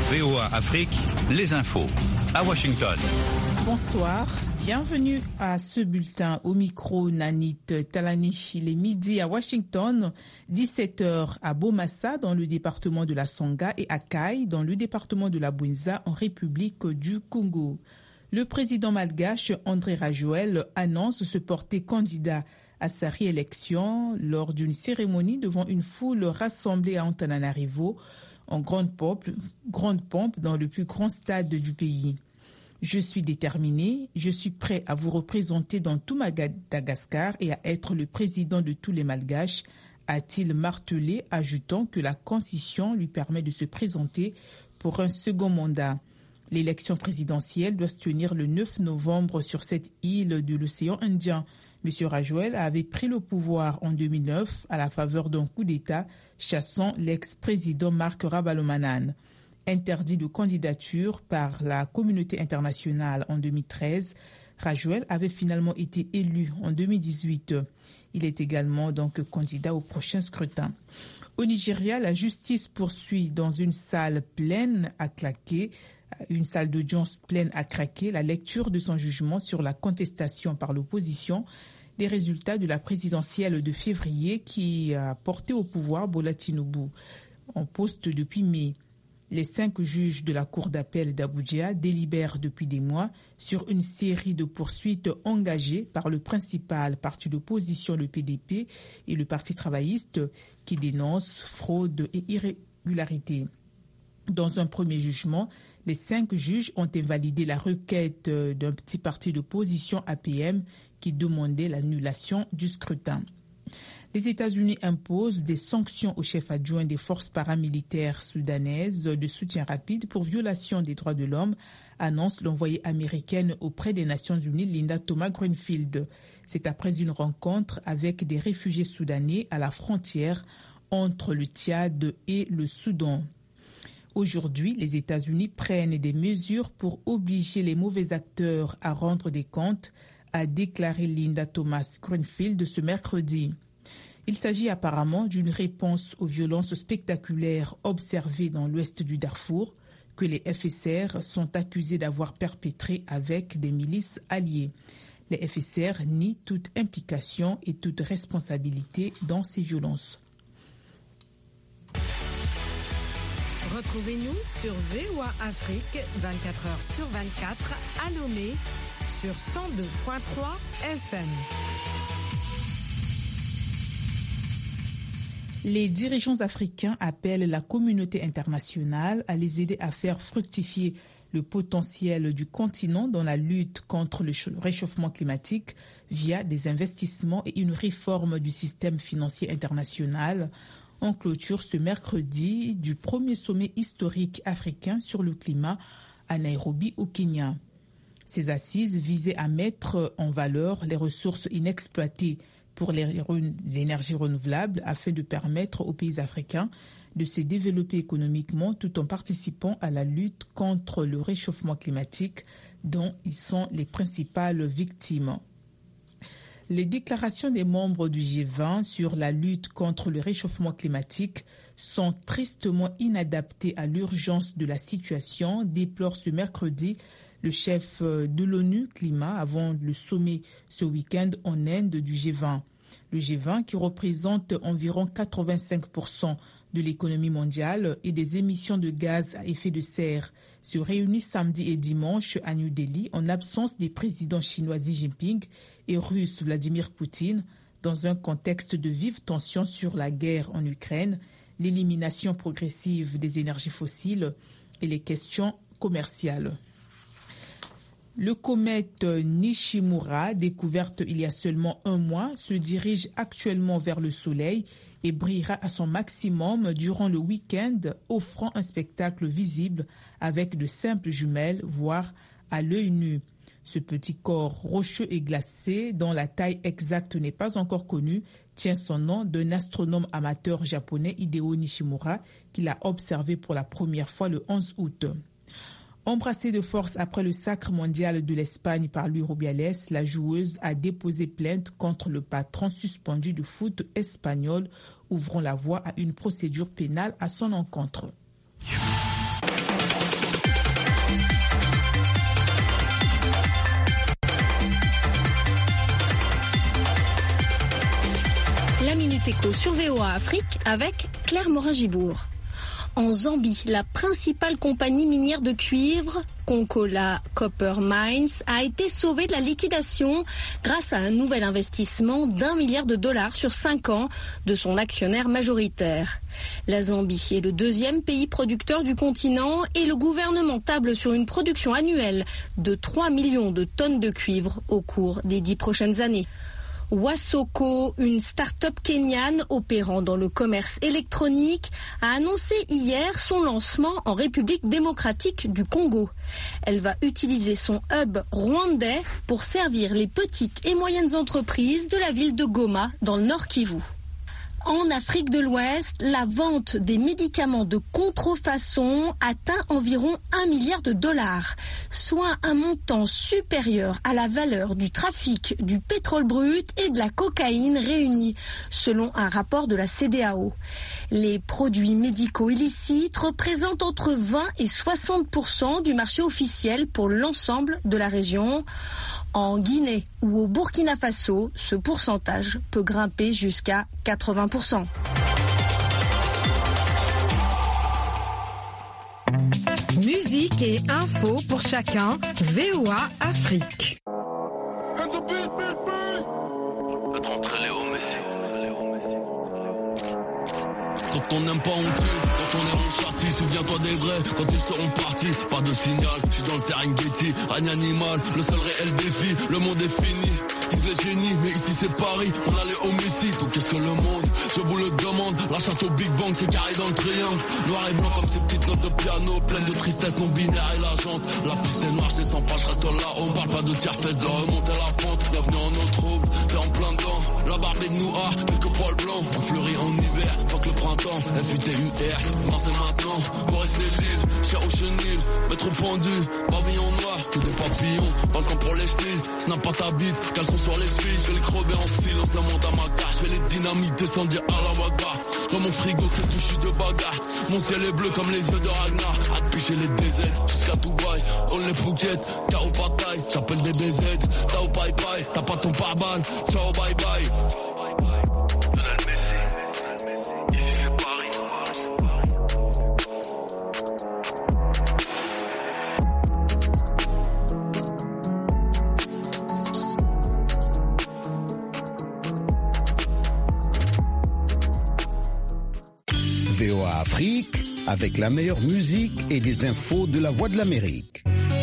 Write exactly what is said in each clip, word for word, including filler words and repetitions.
V O A Afrique, les infos à Washington. Bonsoir, bienvenue à ce bulletin au micro Nanit Talani. Il est midi à Washington, dix-sept heures à Bomassa dans le département de la Songa et à Kai dans le département de la Bouinza en République du Congo. Le président malgache André Rajoelina annonce se porter candidat à sa réélection lors d'une cérémonie devant une foule rassemblée à Antananarivo en grande pompe, grande pompe dans le plus grand stade du pays. Je suis déterminé, je suis prêt à vous représenter dans tout Madagascar et à être le président de tous les Malgaches, a-t-il martelé, ajoutant que la Constitution lui permet de se présenter pour un second mandat. L'élection présidentielle doit se tenir le neuf novembre sur cette île de l'océan Indien. M. Rajoelina avait pris le pouvoir en deux mille neuf à la faveur d'un coup d'État chassant l'ex-président Marc Ravalomanana. Interdit de candidature par la communauté internationale en deux mille treize, Rajoelina avait finalement été élu en deux mille dix-huit. Il est également donc candidat au prochain scrutin. Au Nigeria, la justice poursuit dans une salle pleine à claquer, une salle d'audience pleine à craquer, la lecture de son jugement sur la contestation par l'opposition des résultats de la présidentielle de février qui a porté au pouvoir Bola Tinubu en poste depuis mai. Les cinq juges de la Cour d'appel d'Abuja délibèrent depuis des mois sur une série de poursuites engagées par le principal parti d'opposition, le P D P, et le Parti travailliste qui dénoncent fraude et irrégularité. Dans un premier jugement, les cinq juges ont invalidé la requête d'un petit parti d'opposition A P M qui demandait l'annulation du scrutin. Les États-Unis imposent des sanctions au chef adjoint des forces paramilitaires soudanaises de soutien rapide pour violation des droits de l'homme, annonce l'envoyée américaine auprès des Nations Unies Linda Thomas-Greenfield. C'est après une rencontre avec des réfugiés soudanais à la frontière entre le Tchad et le Soudan. Aujourd'hui, les États-Unis prennent des mesures pour obliger les mauvais acteurs à rendre des comptes, a déclaré Linda Thomas-Greenfield ce mercredi. Il s'agit apparemment d'une réponse aux violences spectaculaires observées dans l'ouest du Darfour, que les F S R sont accusés d'avoir perpétrées avec des milices alliées. Les F S R nient toute implication et toute responsabilité dans ces violences. Retrouvez-nous sur V O A Afrique vingt-quatre heures sur vingt-quatre à Lomé sur cent deux virgule trois F M. Les dirigeants africains appellent la communauté internationale à les aider à faire fructifier le potentiel du continent dans la lutte contre le réchauffement climatique via des investissements et une réforme du système financier international. En clôture ce mercredi du premier sommet historique africain sur le climat à Nairobi au Kenya. Ces assises visaient à mettre en valeur les ressources inexploitées pour les énergies renouvelables afin de permettre aux pays africains de se développer économiquement tout en participant à la lutte contre le réchauffement climatique dont ils sont les principales victimes. Les déclarations des membres du G vingt sur la lutte contre le réchauffement climatique sont tristement inadaptées à l'urgence de la situation, déplore ce mercredi le chef de l'ONU Climat avant le sommet ce week-end en Inde du G vingt. Le G vingt, qui représente environ quatre-vingt-cinq pour cent de l'économie mondiale et des émissions de gaz à effet de serre, se réunit samedi et dimanche à New Delhi en l'absence des présidents chinois Xi Jinping et russe Vladimir Poutine, dans un contexte de vives tensions sur la guerre en Ukraine, l'élimination progressive des énergies fossiles et les questions commerciales. Le comète Nishimura, découverte il y a seulement un mois, se dirige actuellement vers le Soleil et brillera à son maximum durant le week-end, offrant un spectacle visible avec de simples jumelles, voire à l'œil nu. Ce petit corps rocheux et glacé, dont la taille exacte n'est pas encore connue, tient son nom d'un astronome amateur japonais, Hideo Nishimura, qui l'a observé pour la première fois le onze août. Embrassée de force après le sacre mondial de l'Espagne par Luis Rubiales, la joueuse a déposé plainte contre le patron suspendu du foot espagnol, ouvrant la voie à une procédure pénale à son encontre. Minute Éco sur V O A Afrique avec Claire Morin-Gibourg. En Zambie, la principale compagnie minière de cuivre, Konkola Copper Mines, a été sauvée de la liquidation grâce à un nouvel investissement d'un milliard de dollars sur cinq ans de son actionnaire majoritaire. La Zambie est le deuxième pays producteur du continent et le gouvernement table sur une production annuelle de trois millions de tonnes de cuivre au cours des dix prochaines années. Wasoko, une start-up kenyane opérant dans le commerce électronique, a annoncé hier son lancement en République démocratique du Congo. Elle va utiliser son hub rwandais pour servir les petites et moyennes entreprises de la ville de Goma dans le Nord Kivu. En Afrique de l'Ouest, la vente des médicaments de contrefaçon atteint environ un milliard de dollars, soit un montant supérieur à la valeur du trafic du pétrole brut et de la cocaïne réunis, selon un rapport de la C E D E A O. Les produits médicaux illicites représentent entre vingt et soixante pour cent du marché officiel pour l'ensemble de la région. En Guinée ou au Burkina Faso, ce pourcentage peut grimper jusqu'à quatre-vingts pour cent. Musique et info pour chacun, V O A Afrique. Quand on n'aime pas on tue, quand on aime on châtie. Souviens-toi des vrais, quand ils seront partis. Pas de signal, je suis dans le Serengeti. Règne animal, le seul réel défi. Le monde est fini, disent les génies. Mais ici c'est Paris, on a les homicides. Donc qu'est-ce que le monde, je vous le demande. La chasse au Big Bang, c'est carré dans le triangle. Noir et blanc comme ces petites notes de piano. Pleines de tristesse non binaire et la jante. La piste est noire, je descends pas, je reste là. On parle pas de tiers-fesses, de remonter la pente. Bienvenue en eau trouble, t'es en plein dedans. La barbe est de Noah, quelques poils blancs. On fleurit en hiver, faut que le printemps. F U T U R, non c'est maintenant. Boris et l'île, cher au chenil. Métro pendu, pavillon noir. Que des papillons, pas le temps pour les chenilles. Snap pas ta bite, caleçon sur les chevilles. Je vais les crever en silence, la monte à ma carte. Je vais les dynamites descendre à la bagarre. Dans mon frigo, que touche de bagarre. Mon ciel est bleu comme les yeux de Ragnar. À te picher les D Z, jusqu'à Dubaï. On les Phuket, K O bataille. J'appelle des B Z, Tao Pai Pai. T'as pas ton pare-balles, ciao bye bye. V O A Afrique, avec la meilleure musique et des infos de la Voix de l'Amérique.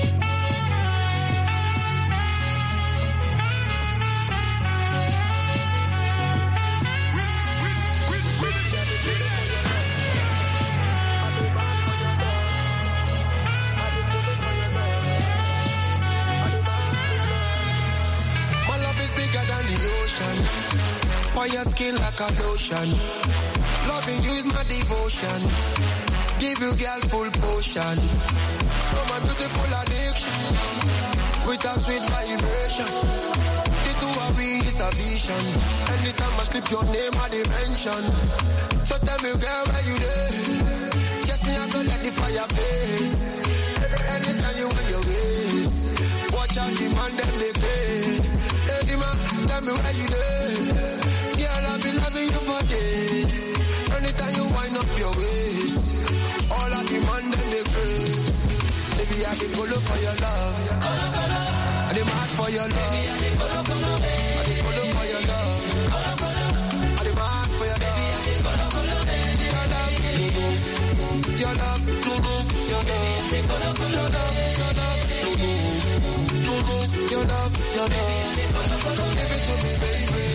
My love is bigger than the ocean. On your skin like a lotion. Loving you is my devotion. Give you girl full potion. Oh my beautiful addiction. With a sweet vibration. The two of we is a vision. Anytime I slip your name I dimension. So tell me girl where you there. Kiss me I go let the fire blaze. Anytime you want your ways. Watch out demand them the grace. Hey Dima, tell me where you there. Girl I've been loving you for days. Anytime you wind up your waist, all I demand them the grace. Baby, I dey follow for your love. I dey mad for your love. I dey follow for your love. I dey mad for your love. Your love, your love, your love, your love, your love, your love, your love, your love. Give it to me, baby.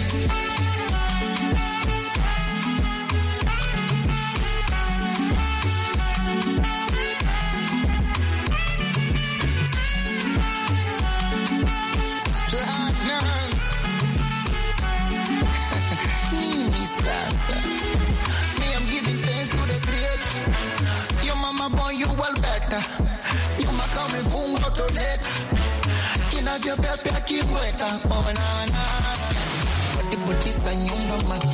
Me, I'm giving thanks to the Creator. Your mama born you well better. Your mama coming from out of later. Can have your pepe kimweta. Oh na na. Body body sa nyumba ma.